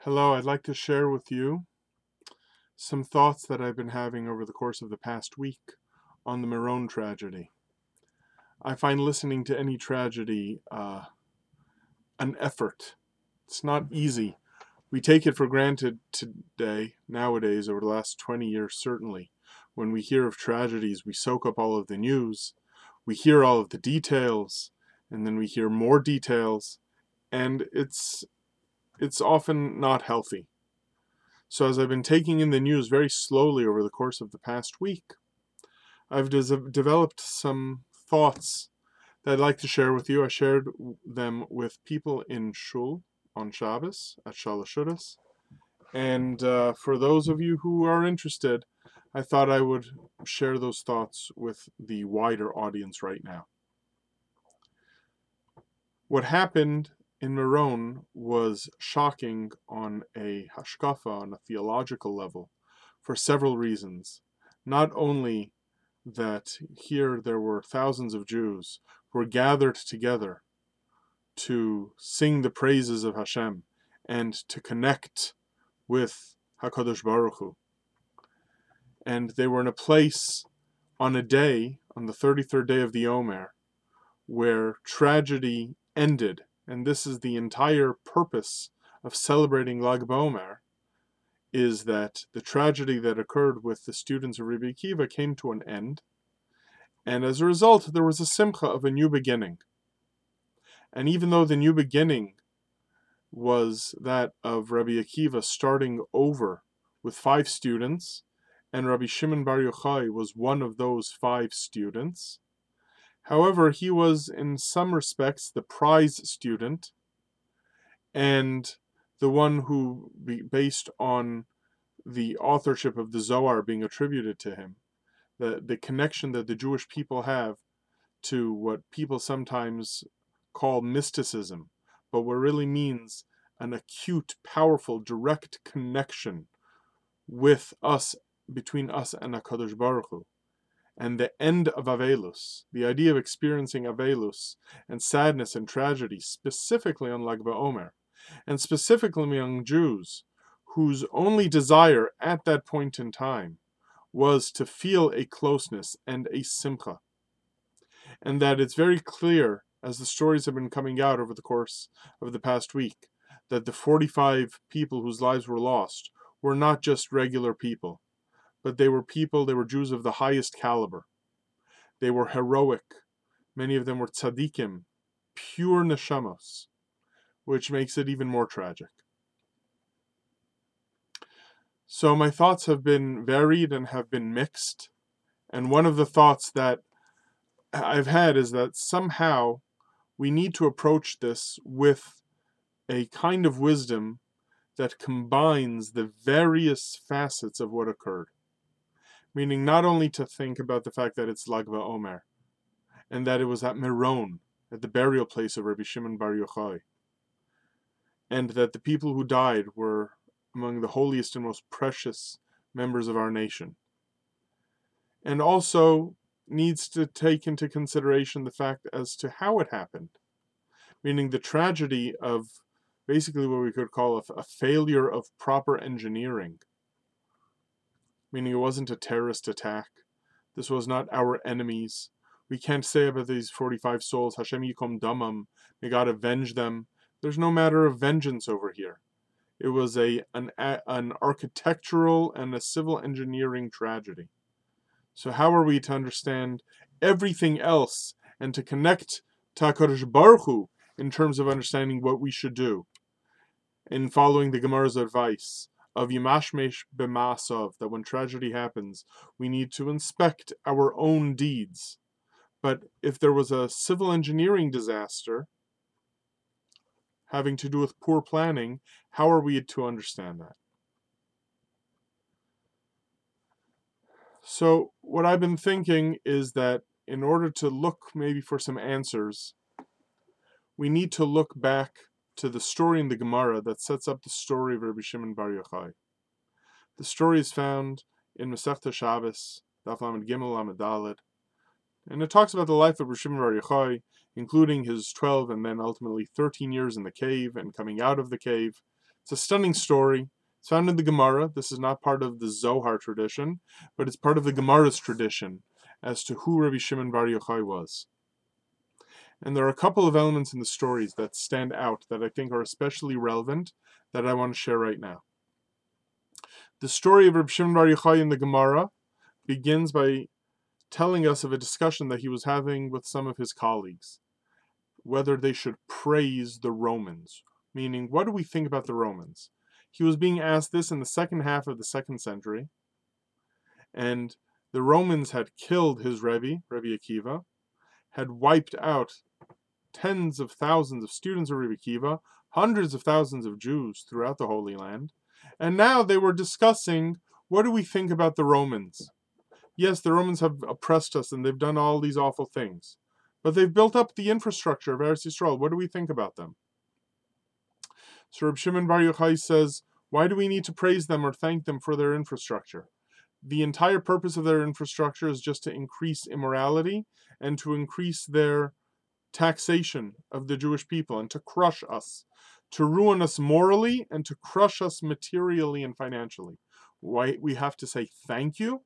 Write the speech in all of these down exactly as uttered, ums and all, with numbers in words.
Hello, I'd like to share with you some thoughts that I've been having over the course of the past week on the Meron tragedy. I find listening to any tragedy uh, an effort. It's not easy. We take it for granted today, nowadays, over the last twenty years, certainly. When we hear of tragedies, we soak up all of the news, we hear all of the details, and then we hear more details, and it's it's often not healthy. So as I've been taking in the news very slowly over the course of the past week, I've des- developed some thoughts that I'd like to share with you. I shared them with people in Shul on Shabbos at Shalashudas. And uh, for those of you who are interested, I thought I would share those thoughts with the wider audience right now. What happened in Meron was shocking on a hashkafa, on a theological level, for several reasons. Not only that here there were thousands of Jews who were gathered together to sing the praises of Hashem and to connect with HaKadosh Baruch Hu. And they were in a place on a day, on the thirty-third day of the Omer, where tragedy ended. And this is the entire purpose of celebrating Lag BaOmer, is that the tragedy that occurred with the students of Rabbi Akiva came to an end, and as a result there was a simcha of a new beginning. And even though the new beginning was that of Rabbi Akiva starting over with five students, and Rabbi Shimon Bar Yochai was one of those five students, however, he was in some respects the prize student, and the one who, based on the authorship of the Zohar being attributed to him, the, the connection that the Jewish people have to what people sometimes call mysticism, but what really means an acute, powerful, direct connection with us, between us and HaKadosh Baruch Hu. And the end of Avelus, the idea of experiencing Avelus and sadness and tragedy, specifically on Lag BaOmer, and specifically among Jews, whose only desire at that point in time was to feel a closeness and a simcha. And that it's very clear, as the stories have been coming out over the course of the past week, that the forty-five people whose lives were lost were not just regular people, but they were people, they were Jews of the highest caliber. They were heroic. Many of them were tzaddikim, pure neshamos, which makes it even more tragic. So my thoughts have been varied and have been mixed. And one of the thoughts that I've had is that somehow we need to approach this with a kind of wisdom that combines the various facets of what occurred. Meaning not only to think about the fact that it's Lag BaOmer, and that it was at Meron, at the burial place of Rabbi Shimon Bar Yochai, and that the people who died were among the holiest and most precious members of our nation. And also needs to take into consideration the fact as to how it happened, meaning the tragedy of basically what we could call a, a failure of proper engineering, meaning it wasn't a terrorist attack. This was not our enemies. We can't say about these forty-five souls, Hashem yikom damam, may God avenge them. There's no matter of vengeance over here. It was a an, an architectural and a civil engineering tragedy. So how are we to understand everything else and to connect to HaKadosh Baruch Hu in terms of understanding what we should do in following the Gemara's advice of Yimashmesh b'ma'asav, that when tragedy happens, we need to inspect our own deeds. But if there was a civil engineering disaster having to do with poor planning, how are we to understand that? So what I've been thinking is that in order to look maybe for some answers, we need to look back to the story in the Gemara that sets up the story of Rabbi Shimon Bar Yochai. The story is found in Masechta Shabbos, Daf Lamed Gimel Lamed Daled, and it talks about the life of Rabbi Shimon Bar Yochai, including his twelve and then ultimately thirteen years in the cave and coming out of the cave, It's a stunning story. It's found in the Gemara. This is not part of the Zohar tradition, but it's part of the Gemara's tradition as to who Rabbi Shimon Bar Yochai was. And there are a couple of elements in the stories that stand out that I think are especially relevant that I want to share right now. The story of Rabbi Shimon Bar Yochai in the Gemara begins by telling us of a discussion that he was having with some of his colleagues, whether they should praise the Romans, meaning, what do we think about the Romans? He was being asked this in the second half of the second century, and the Romans had killed his Rebbe, Rebbe Akiva, had wiped out tens of thousands of students of Rebbe Akiva, hundreds of thousands of Jews throughout the Holy Land, and now they were discussing, what do we think about the Romans? Yes, the Romans have oppressed us and they've done all these awful things, but they've built up the infrastructure of Eretz Yisrael. What do we think about them? So Reb Shimon Bar Yochai says, why do we need to praise them or thank them for their infrastructure? The entire purpose of their infrastructure is just to increase immorality and to increase their taxation of the Jewish people and to crush us, to ruin us morally and to crush us materially and financially. Why we have to say thank you?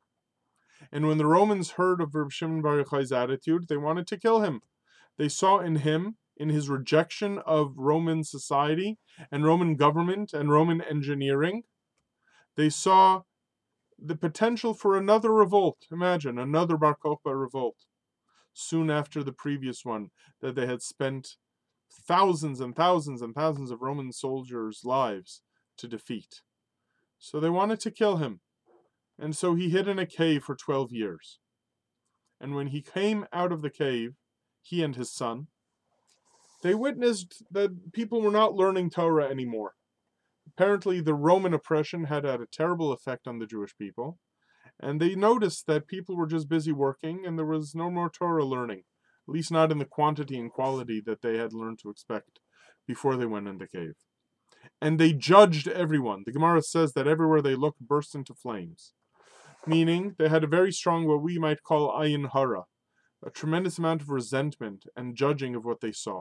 And when the Romans heard of Reb Shimon Bar Yochai's attitude, they wanted to kill him. They saw in him, in his rejection of Roman society and Roman government and Roman engineering, they saw the potential for another revolt. Imagine, another Bar Kokhba revolt, soon after the previous one that they had spent thousands and thousands and thousands of Roman soldiers' lives to defeat. So they wanted to kill him. And so he hid in a cave for twelve years. And when he came out of the cave, he and his son, they witnessed that people were not learning Torah anymore. Apparently, the Roman oppression had had a terrible effect on the Jewish people, and they noticed that people were just busy working and there was no more Torah learning, at least not in the quantity and quality that they had learned to expect before they went in the cave. And they judged everyone. The Gemara says that everywhere they looked burst into flames, meaning they had a very strong, what we might call ayin hara, a tremendous amount of resentment and judging of what they saw.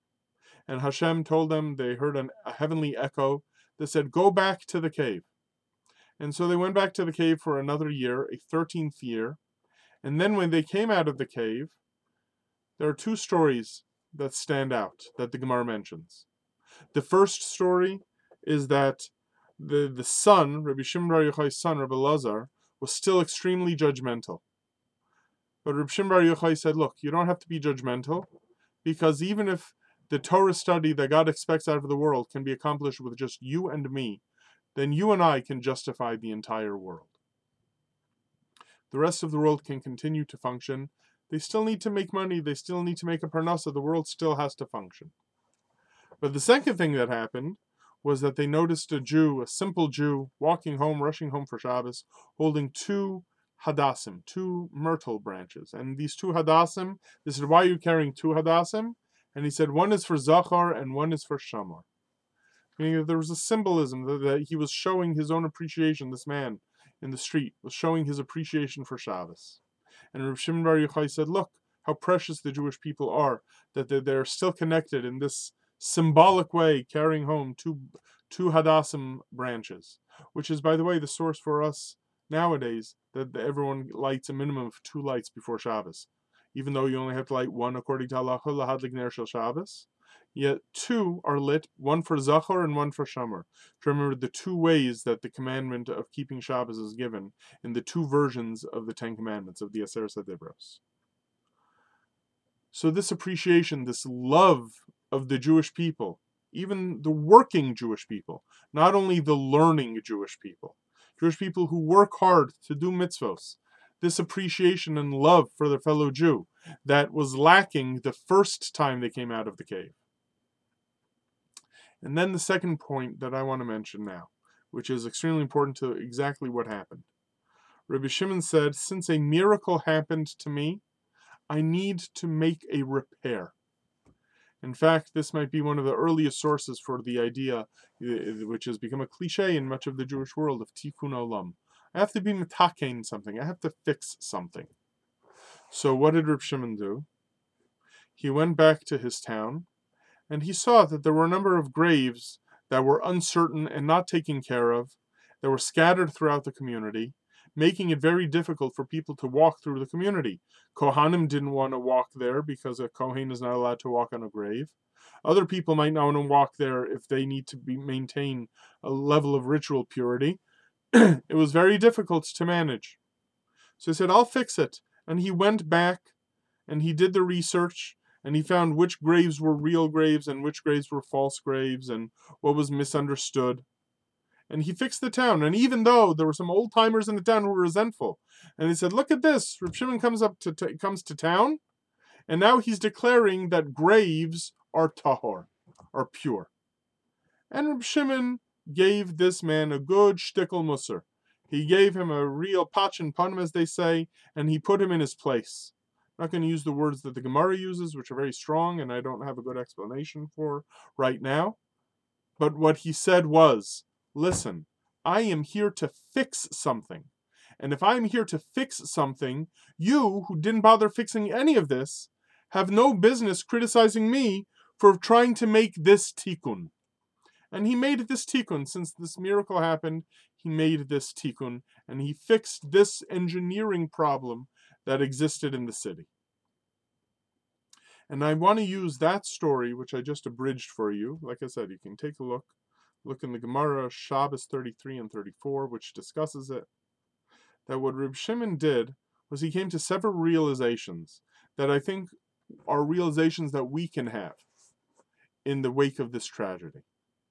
And Hashem told them, they heard an, a heavenly echo that said, go back to the cave. And so they went back to the cave for another year, a thirteenth year. And then when they came out of the cave, there are two stories that stand out that the Gemara mentions. The first story is that the, the son, Rabbi Shimon Bar Yochai's son, Rabbi Elazar, was still extremely judgmental. But Rabbi Shimon Bar Yochai said, look, you don't have to be judgmental, because even if the Torah study that God expects out of the world can be accomplished with just you and me, then you and I can justify the entire world. The rest of the world can continue to function. They still need to make money. They still need to make a parnasa. The world still has to function. But the second thing that happened was that they noticed a Jew, a simple Jew, walking home, rushing home for Shabbos, holding two hadassim, two myrtle branches. And these two hadassim, they said, why are you carrying two hadassim? And he said, one is for Zachar and one is for Shamar. Meaning that there was a symbolism that, that he was showing his own appreciation, this man in the street was showing his appreciation for Shabbos. And Reb Shimon Bar Yochai said, look how precious the Jewish people are, that they're, they're still connected in this symbolic way, carrying home two, two hadassim branches, which is, by the way, the source for us nowadays, that everyone lights a minimum of two lights before Shabbos. Even though you only have to light one according to halacha, lahadlik ner shel Shabbos, yet two are lit, one for Zachar and one for Shamar, to remember the two ways that the commandment of keeping Shabbos is given in the two versions of the Ten Commandments, of the Aseret HaDibros. So this appreciation, this love of the Jewish people, even the working Jewish people, not only the learning Jewish people, Jewish people who work hard to do mitzvos, this appreciation and love for their fellow Jew that was lacking the first time they came out of the cave. And then the second point that I want to mention now, which is extremely important to exactly what happened. Rabbi Shimon said, since a miracle happened to me, I need to make a repair. In fact, this might be one of the earliest sources for the idea, which has become a cliche in much of the Jewish world, of tikkun olam. I have to be metakein something. I have to fix something. So what did Reb Shimon do? He went back to his town, and he saw that there were a number of graves that were uncertain and not taken care of, that were scattered throughout the community, making it very difficult for people to walk through the community. Kohanim didn't want to walk there because a Kohen is not allowed to walk on a grave. Other people might not want to walk there if they need to be, maintain a level of ritual purity. It was very difficult to manage. So he said, I'll fix it. And he went back and he did the research and he found which graves were real graves and which graves were false graves and what was misunderstood. And he fixed the town. And even though there were some old timers in the town who were resentful, and he said, look at this, Reb Shimon comes up to t- comes to town, and now he's declaring that graves are tahor, are pure. And Reb Shimon gave this man a good shtickle musar. He gave him a real pachin panim, as they say, and he put him in his place. I'm not going to use the words that the Gemara uses, which are very strong, and I don't have a good explanation for right now. But what he said was, listen, I am here to fix something. And if I'm here to fix something, you, who didn't bother fixing any of this, have no business criticizing me for trying to make this tikkun. And he made this tikkun. Since this miracle happened, he made this tikkun, and he fixed this engineering problem that existed in the city. And I want to use that story, which I just abridged for you. Like I said, you can take a look. Look in the Gemara, Shabbos thirty-three and thirty-four, which discusses it. That what Reb Shimon did was he came to several realizations that I think are realizations that we can have in the wake of this tragedy.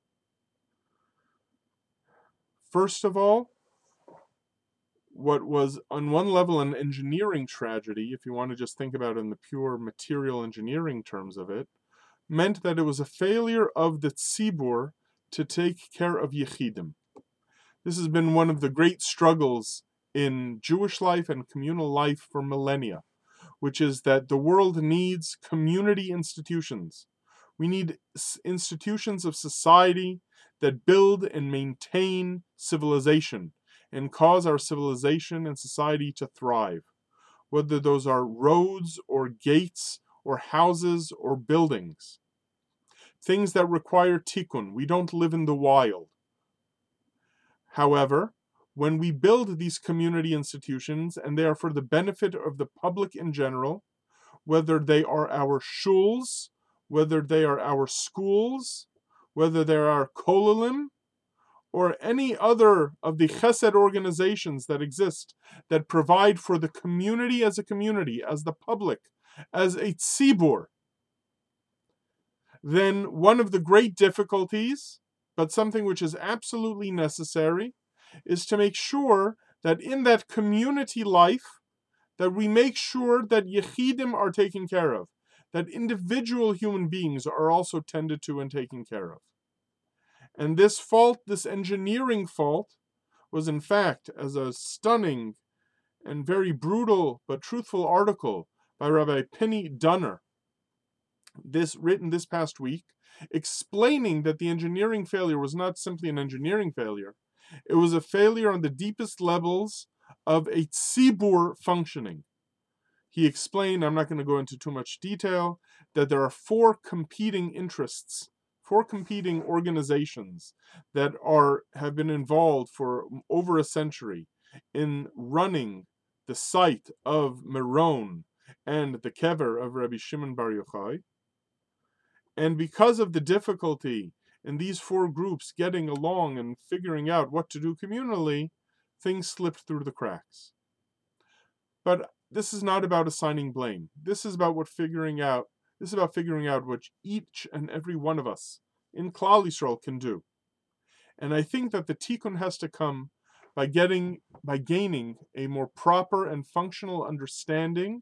First of all, what was on one level an engineering tragedy, if you want to just think about it in the pure material engineering terms of it, meant that it was a failure of the tzibur to take care of yechidim. This has been one of the great struggles in Jewish life and communal life for millennia, which is that the world needs community institutions. We need institutions of society that build and maintain civilization and cause our civilization and society to thrive, whether those are roads or gates or houses or buildings. Things that require tikkun. We don't live in the wild. However, when we build these community institutions, and they are for the benefit of the public in general, whether they are our shuls, whether they are our schools, whether they are our kollalim, or any other of the chesed organizations that exist that provide for the community as a community, as the public, as a tzibur, then one of the great difficulties, but something which is absolutely necessary, is to make sure that in that community life, that we make sure that yechidim are taken care of, that individual human beings are also tended to and taken care of. And this fault, this engineering fault, was in fact, as a stunning and very brutal but truthful article by Rabbi Penny Dunner, this written this past week, explaining that the engineering failure was not simply an engineering failure. It was a failure on the deepest levels of a tzibur functioning. He explained, I'm not going to go into too much detail, that there are four competing interests, four competing organizations that are have been involved for over a century in running the site of Meron and the kever of Rabbi Shimon Bar Yochai. And because of the difficulty in these four groups getting along and figuring out what to do communally, things slipped through the cracks. But this is not about assigning blame. This is about what figuring out. This is about figuring out what each and every one of us in Klal Yisrael can do. And I think that the tikkun has to come by getting, by gaining a more proper and functional understanding,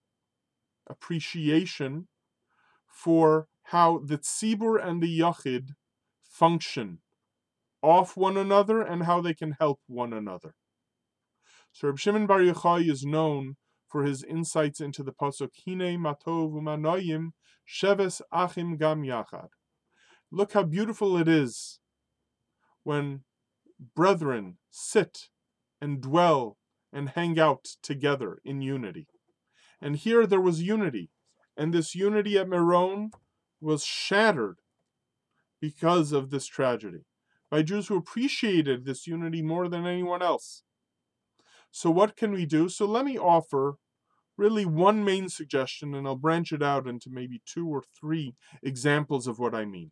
appreciation for how the tzibur and the yachid function off one another and how they can help one another. So Reb Shimon Bar Yochai is known for his insights into the pasuk Hine matov umanoyim sheves achim gam yachad. Look how beautiful it is when brethren sit and dwell and hang out together in unity. And here there was unity, and this unity at Meron was shattered because of this tragedy, by Jews who appreciated this unity more than anyone else. So what can we do? So let me offer really one main suggestion, and I'll branch it out into maybe two or three examples of what I mean.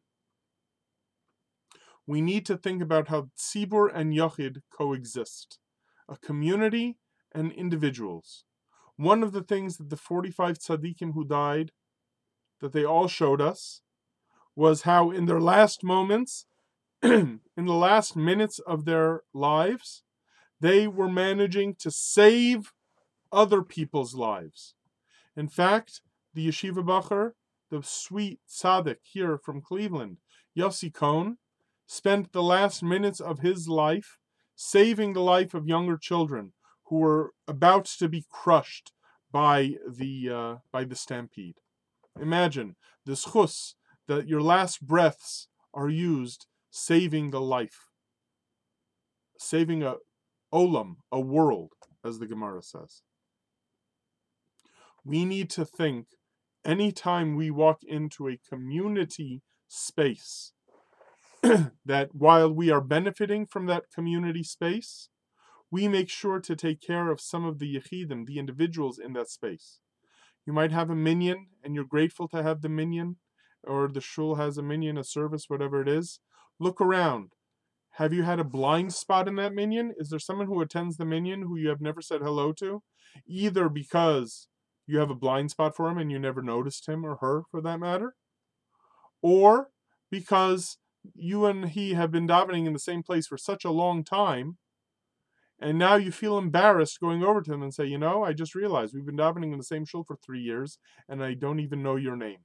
We need to think about how tzibur and yachid coexist, a community and individuals. One of the things that the forty-five tzaddikim who died, that they all showed us, was how in their last moments, in the last minutes of their lives, they were managing to save other people's lives. In fact, the yeshiva bacher, the sweet tzaddik here from Cleveland, Yossi Cohn, spent the last minutes of his life saving the life of younger children who were about to be crushed by the uh, by the stampede. Imagine the schus, that your last breaths are used saving the life, saving a olam, a world, as the Gemara says. We need to think anytime we walk into a community space that while we are benefiting from that community space, we make sure to take care of some of the yechidim, the individuals in that space. You might have a minyan, and you're grateful to have the minyan, or the shul has a minyan, a service, whatever it is. Look around. Have you had a blind spot in that minyan? Is there someone who attends the minyan who you have never said hello to? Either because you have a blind spot for him and you never noticed him or her, for that matter, or because you and he have been davening in the same place for such a long time, and now you feel embarrassed going over to him and say, you know, I just realized we've been davening in the same shul for three years, and I don't even know your name.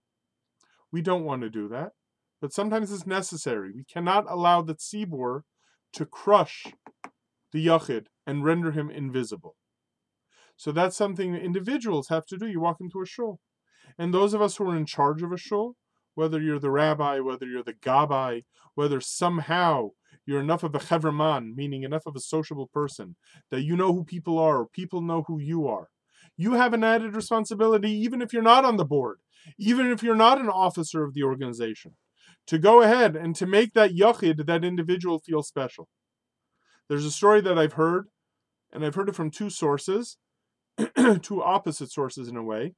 We don't want to do that, but sometimes it's necessary. We cannot allow the tzibur to crush the yachid and render him invisible. So that's something that individuals have to do. You walk into a shul. And those of us who are in charge of a shul, whether you're the rabbi, whether you're the gabbai, whether somehow you're enough of a chevraman, meaning enough of a sociable person, that you know who people are, or people know who you are, you have an added responsibility, even if you're not on the board, even if you're not an officer of the organization, to go ahead and to make that yachid, that individual, feel special. There's a story that I've heard, and I've heard it from two sources, two opposite sources in a way.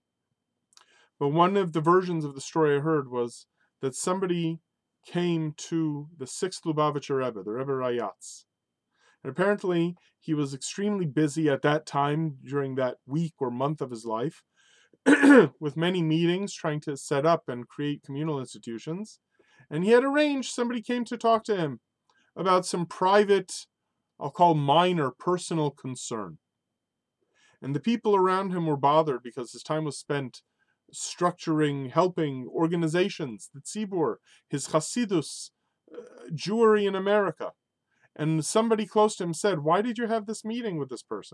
But one of the versions of the story I heard was that somebody came to the sixth Lubavitcher Rebbe, the Rebbe Rayatz. And apparently he was extremely busy at that time during that week or month of his life with many meetings trying to set up and create communal institutions. And he had arranged, somebody came to talk to him about some private, I'll call minor, personal concern. And the people around him were bothered because his time was spent structuring, helping organizations, the tzibur, his Hasidus, uh, Jewry in America. And somebody close to him said, why did you have this meeting with this person?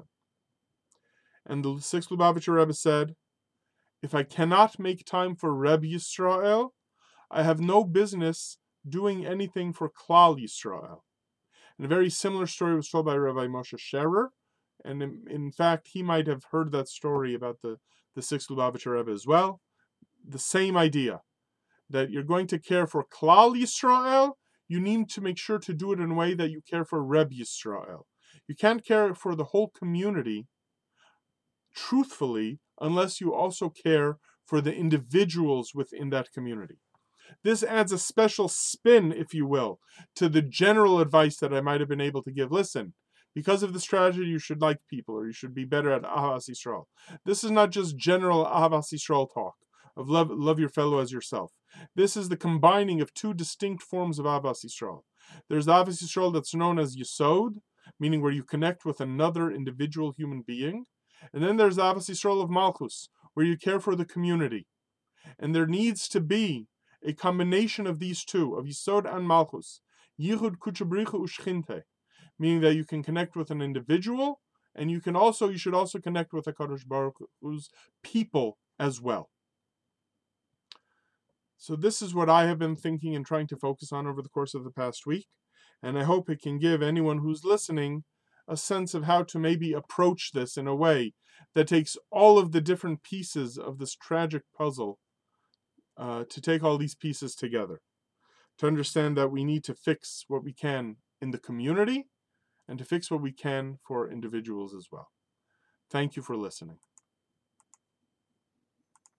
And the sixth Lubavitcher Rebbe said, if I cannot make time for Reb Yisrael, I have no business doing anything for Klal Yisrael. And a very similar story was told by Rabbi Moshe Scherer, and in, in fact, he might have heard that story about the, the sixth Lubavitcher Rebbe as well. The same idea, that you're going to care for Klal Yisrael, you need to make sure to do it in a way that you care for Reb Yisrael. You can't care for the whole community truthfully unless you also care for the individuals within that community. This adds a special spin, if you will, to the general advice that I might have been able to give. Listen, because of this tragedy, you should like people, or you should be better at Ahavas Yisrael. This is not just general Ahavas Yisrael talk, of love, love your fellow as yourself. This is the combining of two distinct forms of Ahavas Yisrael. There's the Ahavas Yisrael that's known as Yesod, meaning where you connect with another individual human being. And then there's the Ahavas Yisrael of Malchus, where you care for the community. And there needs to be a combination of these two, of Yesod and Malchus, Yichud Kuchabricha Ushchinte, meaning that you can connect with an individual, and you can also, you should also connect with HaKadosh Baruch Hu's people as well. So this is what I have been thinking and trying to focus on over the course of the past week, and I hope it can give anyone who's listening a sense of how to maybe approach this in a way that takes all of the different pieces of this tragic puzzle, uh, to take all these pieces together. to understand that we need to fix what we can in the community and to fix what we can for individuals as well. Thank you for listening.